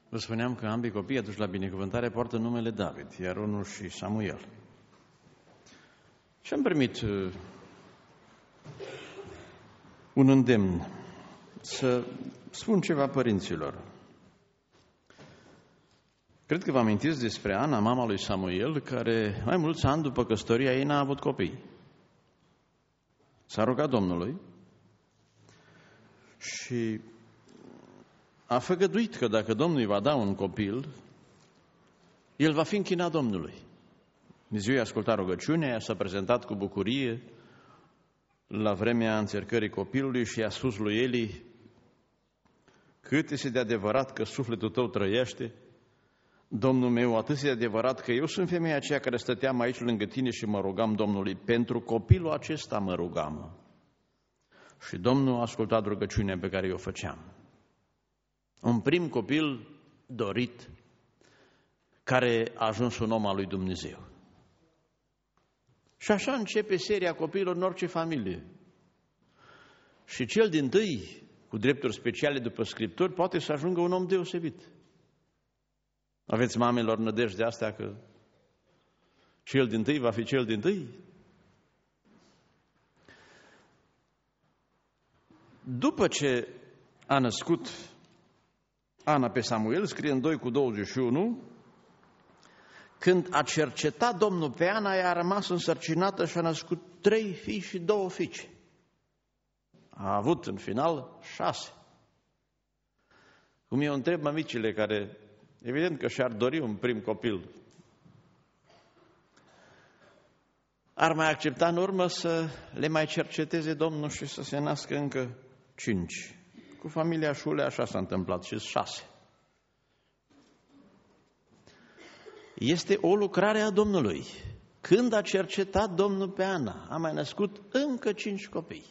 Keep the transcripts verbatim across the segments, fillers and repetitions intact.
Vă spuneam că ambii copii atunci la binecuvântare poartă numele David, iar unul și Samuel. Și am primit uh, un îndemn să spun ceva părinților. Cred că vă amintiți despre Ana, mama lui Samuel, care mai mulți ani după căsătoria ei n-a avut copii. S-a rugat Domnului și a făgăduit că dacă Domnul îi va da un copil, el va fi închinat Domnului. Dumnezeu i-a ascultat rugăciunea, s-a prezentat cu bucurie la vremea înțercării copilului și i-a spus lui Eli: cât este de adevărat că sufletul tău trăiește, Domnul meu, atât este de adevărat că eu sunt femeia aceea care stăteam aici lângă tine și mă rugam Domnului. Pentru copilul acesta mă rugam. Și Domnul a ascultat rugăciunea pe care eu o făceam. Un prim copil dorit, care a ajuns un om al lui Dumnezeu. Și așa începe seria copiilor în orice familie. Și cel dintâi, cu drepturi speciale după Scripturi, poate să ajungă un om deosebit. Aveți, mamelor, nădejde astea că cel dintâi va fi cel dintâi? După ce a născut Ana pe Samuel, scrie în doi cu douăzeci și unu, când a cercetat Domnul pe Ana, ea a rămas însărcinată și a născut trei fii și două fiice. A avut în final șase. Cum eu întreb mămicile care, evident că și-ar dori un prim copil, ar mai accepta în urmă să le mai cerceteze Domnul și să se nască încă cinci. Cu familia Șule așa s-a întâmplat și șase. Este o lucrare a Domnului. Când a cercetat Domnul pe Ana, a mai născut încă cinci copii.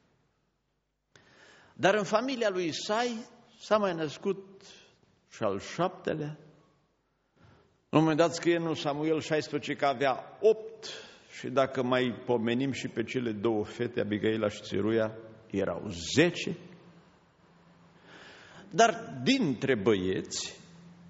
Dar în familia lui Isai s-a mai născut și al șaptelea. La un moment dat scrie în Samuel șaisprezece că avea opt și dacă mai pomenim și pe cele două fete, Abigaila și Țiruia, erau zece. Dar dintre băieți,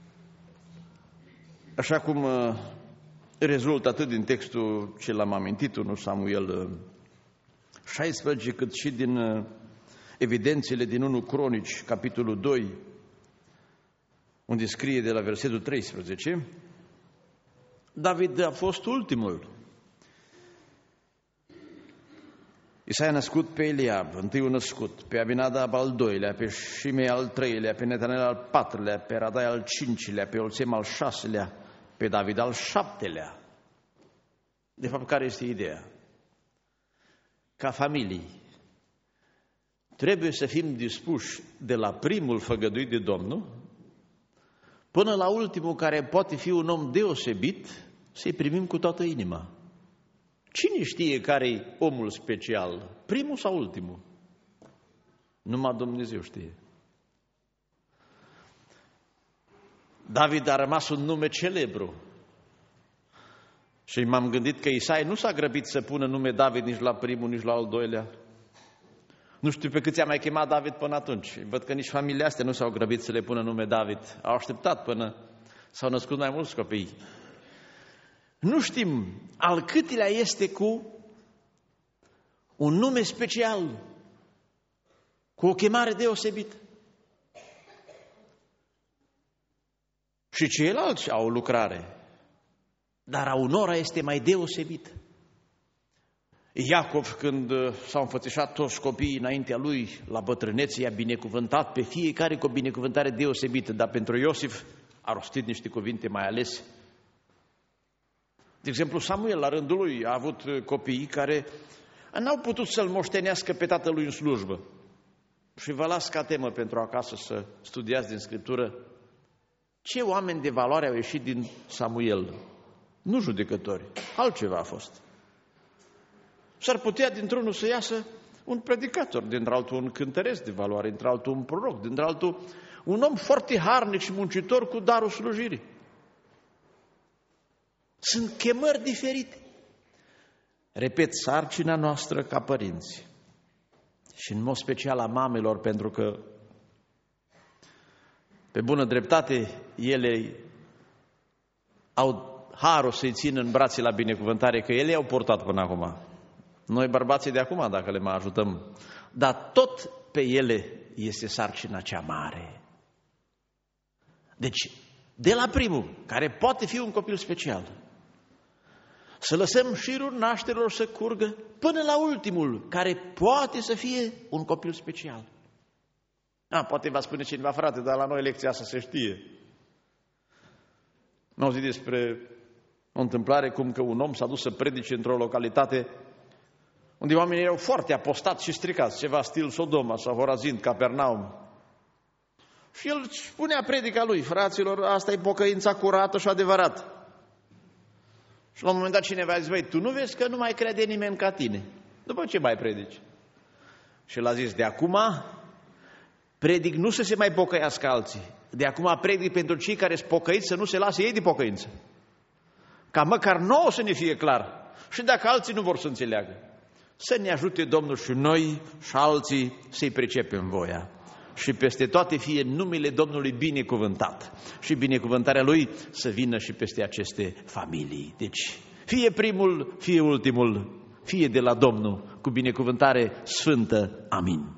așa cum rezultă atât din textul ce l-am amintit, unu Samuel șaisprezece, cât și din evidențele din unu Cronici, capitolul doi, unde scrie de la versetul treisprezece, David a fost ultimul. Isai a născut pe Eliab, întâiul născut, pe Abinadab al doilea, pe Shimei al treilea, pe Netanel al patrulea, pe Radai al cincilea, pe Olțem al șaselea, pe David al șaptelea. De fapt, care este ideea? Ca familii, trebuie să fim dispuși de la primul făgăduit de Domnul până la ultimul, care poate fi un om deosebit, să-i primim cu toată inima. Cine știe care-i omul special, primul sau ultimul? Numai Dumnezeu știe. David a rămas un nume celebru. Și m-am gândit că Isai nu s-a grăbit să pună nume David nici la primul, nici la al doilea. Nu știu pe câți a mai chemat David până atunci. Văd că nici familiile astea nu s-au grăbit să le pună nume David. Au așteptat până s-au născut mai mulți copii. Nu știm al câtelea este cu un nume special, cu o chemare deosebită. Și ceilalți au o lucrare, dar a unora este mai deosebită. Iacov, când s-au înfățișat toți copiii înaintea lui, la bătrânețe, i-a binecuvântat pe fiecare cu o binecuvântare deosebită, dar pentru Iosif a rostit niște cuvinte mai alese. De exemplu, Samuel, la rândul lui, a avut copii care n-au putut să-l moștenească pe tatălui în slujbă. Și vă las ca temă pentru acasă să studiați din Scriptură ce oameni de valoare au ieșit din Samuel. Nu judecători, altceva a fost. S-ar putea dintr-unul să iasă un predicator, dintr-altul un cântăresc de valoare, dintr-altul un proroc, dintr-altul un om foarte harnic și muncitor cu darul slujirii. Sunt chemări diferite. Repet, sarcina noastră ca părinți și în mod special a mamelor, pentru că Pe bună dreptate, ele au harul să-i țină în brațe la binecuvântare, că ele i-au purtat până acum. Noi bărbații de acum, dacă le mai ajutăm, dar tot pe ele este sarcina cea mare. Deci, de la primul, care poate fi un copil special, să lăsăm șirul nașterilor să curgă până la ultimul, care poate să fie un copil special. A, poate va spune cineva, frate, dar la noi lecția asta se știe. Nu auzit despre o întâmplare cum că un om s-a dus să predice într-o localitate unde oamenii erau foarte apostați și stricați, ceva stil Sodoma sau Horazin, Capernaum. Și el spunea predica lui, fraților, asta e pocăința curată și adevărată. Și la un moment dat cineva a zis, băi, tu nu vezi că nu mai crede nimeni ca tine? După ce mai predici? Și el a zis, de acum predic nu să se mai pocăiască alții. De acum predic pentru cei care sunt pocăiți să nu se lasă ei de pocăință. Ca măcar nouă să ne fie clar. Și dacă alții nu vor să înțeleagă. Să ne ajute Domnul și noi și alții să-i pricepem voia. Și peste toate fie numele Domnului binecuvântat. Și binecuvântarea Lui să vină și peste aceste familii. Deci, fie primul, fie ultimul, fie de la Domnul, cu binecuvântare sfântă. Amin.